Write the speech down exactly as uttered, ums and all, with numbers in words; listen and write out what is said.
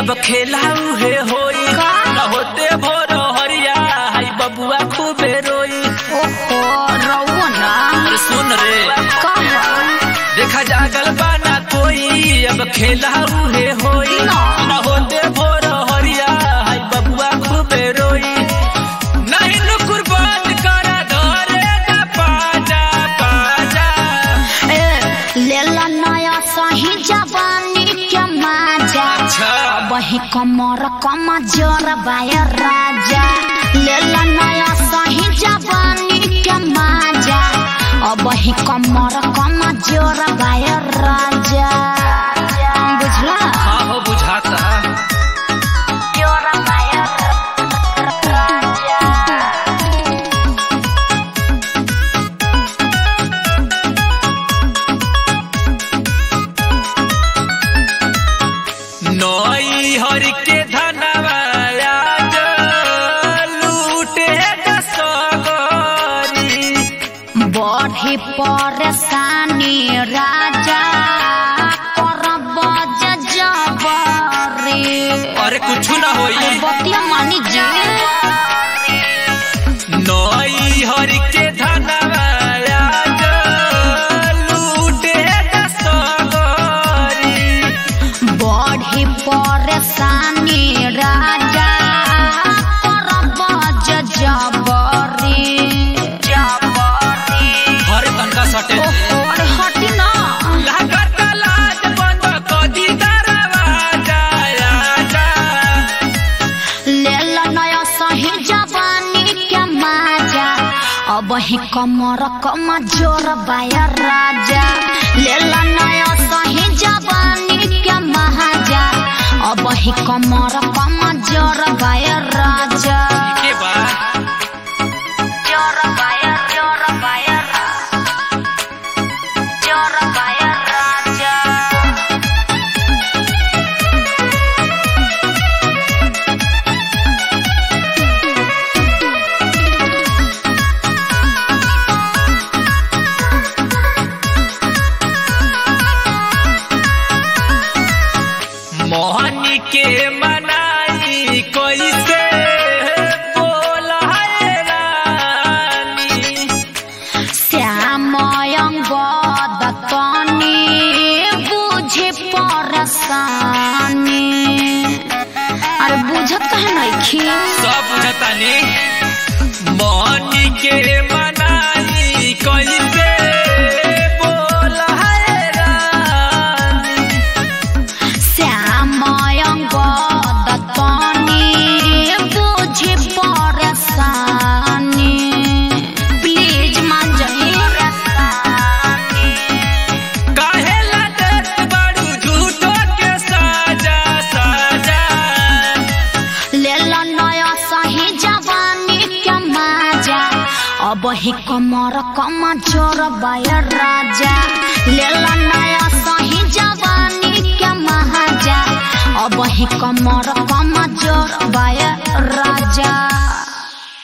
अब खेला उहे होई न होते भोर हरिया हाय बबुआ खूबे रोई। ओहो रउआ ना सुन रे कहा देखा जागल बाना कोई अब खेला उहे होई न होते भोर हरिया हाय बबुआ खूबे रोई। नहीं न कुर्बान करा धरे ना पाजा पाजा ए लेला नया सही जवानी के माजा वही कमर कमा जोर बाय राजा लेला नया सही जवानी के माजा वही कमर कमा जोर बाय राजा बुझला। हाँ हो बुझाता जोर बाय राजा नई हर के धनवाया लूटे दसगरी बढ़ी परेशानी राजा करब जबरी। अरे कुछ ना होई बतिया मानी जी नई हर के धनवाया लूटे दसगरी बढ़ी परेशानी राजा करब जबरी जबरी। हर तनका सटे और हटी ना लागत लाज बंद कदी दरवाजा आजा लेला नया सही जवानी के माजा अब ही कमर कमा जोर बाया राजा लेला नया सही जवानी के महाजा अब ही कमर कमा जोर बाया राजा के बा जोर बाया जोर बाया जोर बाया राजा। मोहनी के मनाई कैसे बोला है रानी श्याम दत्तनी बुझे परसानी। अरे बुझत कहे नइखी सब बुझतानी मोहनी के मनाई कैसे बोला है रानी श्याम दत्तनी बुझे परसानी प्लीज मान जाइए काहेला देत बारू झूठो के साजा साजा लेला नया सही जवानी के माजा अब ही कमर कमा जोर बाया राजा लेला नया सही जवानी के महाजा अब ही कमर कमा जोर बाया राजा।